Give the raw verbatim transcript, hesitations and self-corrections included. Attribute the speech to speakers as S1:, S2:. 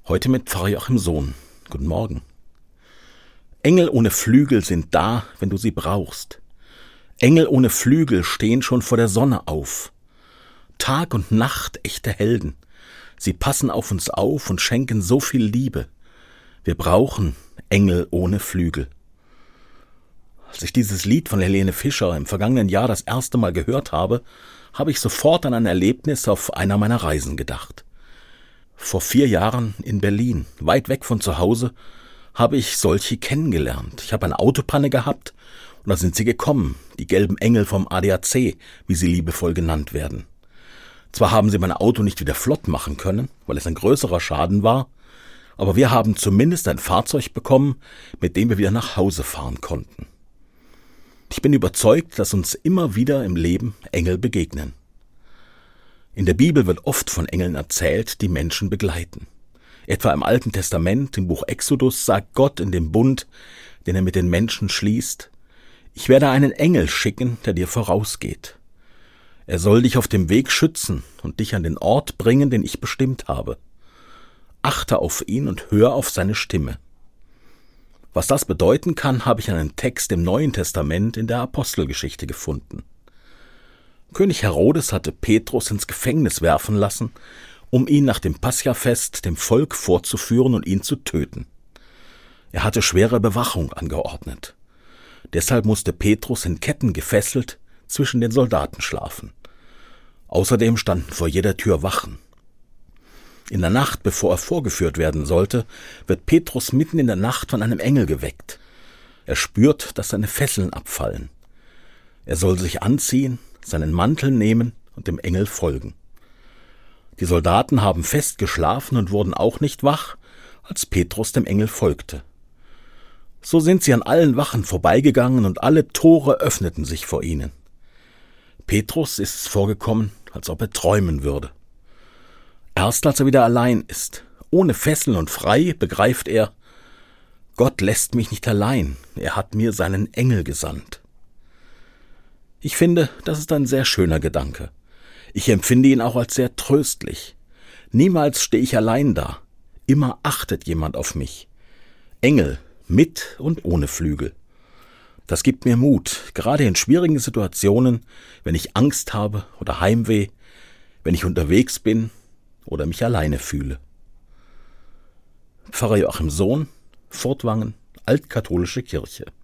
S1: Heute mit Pfarrer Joachim Sohn. Guten Morgen. Engel ohne Flügel sind da, wenn du sie brauchst. Engel ohne Flügel stehen schon vor der Sonne auf. Tag und Nacht echte Helden. Sie passen auf uns auf und schenken so viel Liebe. Wir brauchen Engel ohne Flügel. Als ich dieses Lied von Helene Fischer im vergangenen Jahr das erste Mal gehört habe, habe ich sofort an ein Erlebnis auf einer meiner Reisen gedacht. Vor vier Jahren in Berlin, weit weg von zu Hause, habe ich solche kennengelernt. Ich habe eine Autopanne gehabt und da sind sie gekommen, die gelben Engel vom A D A C, wie sie liebevoll genannt werden. Zwar haben sie mein Auto nicht wieder flott machen können, weil es ein größerer Schaden war, aber wir haben zumindest ein Fahrzeug bekommen, mit dem wir wieder nach Hause fahren konnten. Ich bin überzeugt, dass uns immer wieder im Leben Engel begegnen. In der Bibel wird oft von Engeln erzählt, die Menschen begleiten. Etwa im Alten Testament, im Buch Exodus, sagt Gott in dem Bund, den er mit den Menschen schließt: Ich werde einen Engel schicken, der dir vorausgeht. Er soll dich auf dem Weg schützen und dich an den Ort bringen, den ich bestimmt habe. Achte auf ihn und hör auf seine Stimme. Was das bedeuten kann, habe ich an einem Text im Neuen Testament in der Apostelgeschichte gefunden. König Herodes hatte Petrus ins Gefängnis werfen lassen, um ihn nach dem Paschafest dem Volk vorzuführen und ihn zu töten. Er hatte schwere Bewachung angeordnet. Deshalb musste Petrus in Ketten gefesselt zwischen den Soldaten schlafen. Außerdem standen vor jeder Tür Wachen. In der Nacht, bevor er vorgeführt werden sollte, wird Petrus mitten in der Nacht von einem Engel geweckt. Er spürt, dass seine Fesseln abfallen. Er soll sich anziehen, seinen Mantel nehmen und dem Engel folgen. Die Soldaten haben fest geschlafen und wurden auch nicht wach, als Petrus dem Engel folgte. So sind sie an allen Wachen vorbeigegangen und alle Tore öffneten sich vor ihnen. Petrus ist es vorgekommen, als ob er träumen würde. Erst als er wieder allein ist, ohne Fesseln und frei, begreift er: Gott lässt mich nicht allein, er hat mir seinen Engel gesandt. Ich finde, das ist ein sehr schöner Gedanke. Ich empfinde ihn auch als sehr tröstlich. Niemals stehe ich allein da. Immer achtet jemand auf mich. Engel, mit und ohne Flügel. Das gibt mir Mut, gerade in schwierigen Situationen, wenn ich Angst habe oder Heimweh, wenn ich unterwegs bin oder mich alleine fühle. Pfarrer Joachim Sohn, Furtwangen, Altkatholische Kirche.